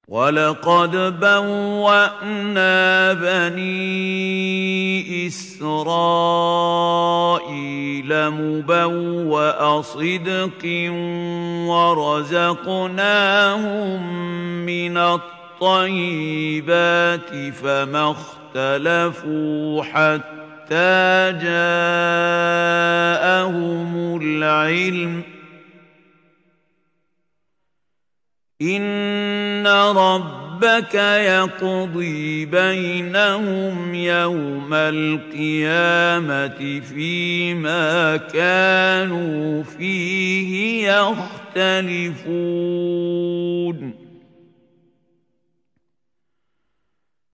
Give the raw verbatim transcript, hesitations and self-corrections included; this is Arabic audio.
وَلَقَدْ بَوَّأْنَا بَنِي إِسْرَائِيلَ مُبَوَّأَ صِدْقٍ وَرَزَقْنَاهُم مِّنَ الطَّيِّبَاتِ فَمَا اخْتَلَفُوا حَتَّىٰ جَاءَهُمُ الْعِلْمُ ۚ إِنَّ رَبَّكَ يَقْضِي بَيْنَهُمْ يَوْمَ الْقِيَامَةِ فِيمَا كَانُوا فِيهِ يَخْتَلِفُونَ